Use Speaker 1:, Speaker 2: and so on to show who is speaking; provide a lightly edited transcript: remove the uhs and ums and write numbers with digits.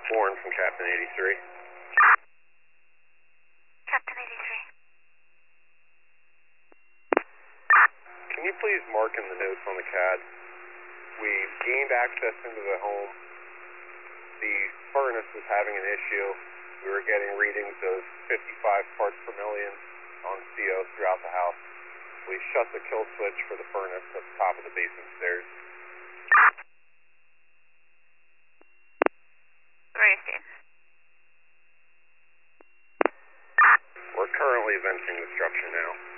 Speaker 1: Warren from Captain 83.
Speaker 2: Captain 83.
Speaker 1: Can you please mark in the notes on the CAD? We've gained access into the home. The furnace was having an issue. We were getting readings of 55 parts per million on CO throughout the house. We shut the kill switch for the furnace at the top of the basement stairs.
Speaker 2: Where are you staying?
Speaker 1: We're currently venting the structure now.